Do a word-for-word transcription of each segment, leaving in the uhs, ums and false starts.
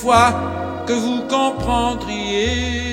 fois que vous comprendriez.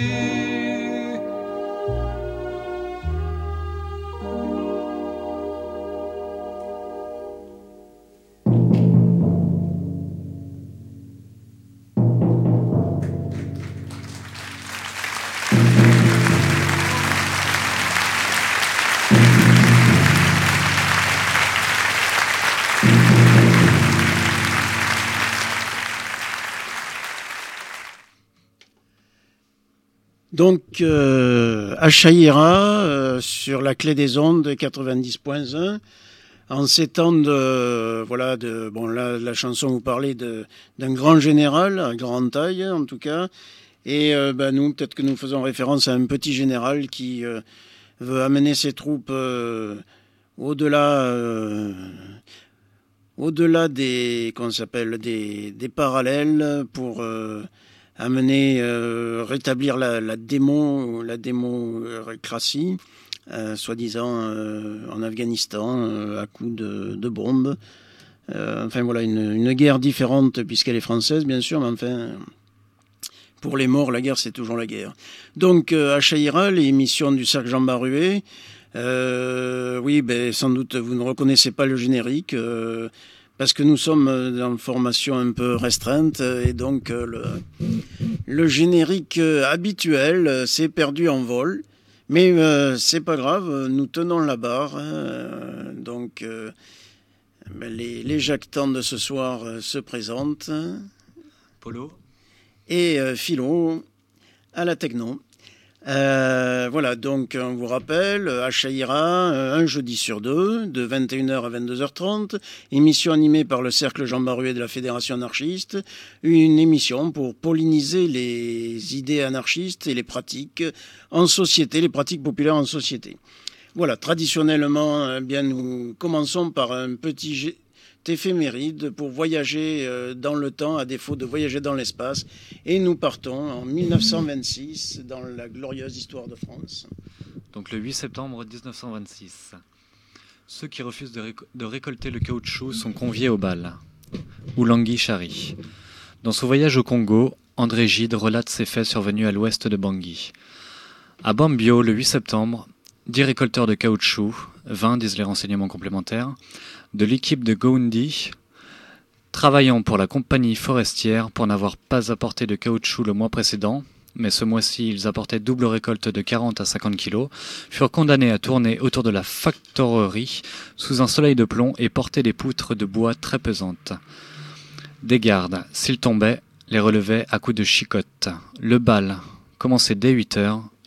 Donc, euh, Achaïra, euh, sur la clé des ondes quatre-vingt-dix point un, en ces temps de, voilà, de, bon, là, la chanson vous parlait de, d'un grand général, à grande taille, en tout cas, et, euh, ben, nous, peut-être que nous faisons référence à un petit général qui, euh, veut amener ses troupes, euh, au-delà, euh, au-delà des, qu'on s'appelle, des, des parallèles pour, euh, amener, euh, rétablir la, la démo, la démocratie, euh, soi-disant euh, en Afghanistan, euh, à coups de, de bombes. Euh, enfin voilà, une, une guerre différente puisqu'elle est française, bien sûr, mais enfin, pour les morts, la guerre, c'est toujours la guerre. Donc, euh, Achaïra, l'émission du Cercle Jean Baruet. Euh, oui, ben, sans doute, vous ne reconnaissez pas le générique. Euh, parce que nous sommes dans une formation un peu restreinte et donc le, le générique habituel s'est perdu en vol. Mais euh, c'est pas grave, nous tenons la barre. Hein, donc euh, les, les jactants de ce soir se présentent. Polo. Et euh, Philo à la techno. Euh, voilà, donc on vous rappelle, Achaïra, un jeudi sur deux, de vingt et une heures à vingt-deux heures trente, émission animée par le Cercle Jean Baruet de la Fédération anarchiste, une émission pour polliniser les idées anarchistes et les pratiques en société, les pratiques populaires en société. Voilà, traditionnellement, eh bien, nous commençons par un petit éphéméride pour voyager dans le temps, à défaut de voyager dans l'espace. Et nous partons en mille neuf cent vingt-six, dans la glorieuse histoire de France. Donc le huit septembre dix-neuf cent vingt-six. Ceux qui refusent de, réco- de récolter le caoutchouc sont conviés au bal. Oulangui Chari. Dans son voyage au Congo, André Gide relate ses faits survenus à l'ouest de Bangui. À Bambio, le huit septembre, dix récolteurs de caoutchouc, vingt disent les renseignements complémentaires, de l'équipe de Goundi, travaillant pour la compagnie forestière pour n'avoir pas apporté de caoutchouc le mois précédent, mais ce mois-ci ils apportaient double récolte de quarante à cinquante kilos, furent condamnés à tourner autour de la factorerie sous un soleil de plomb et porter des poutres de bois très pesantes. Des gardes, s'ils tombaient, les relevaient à coups de chicotte. Le bal commençait dès huit heures,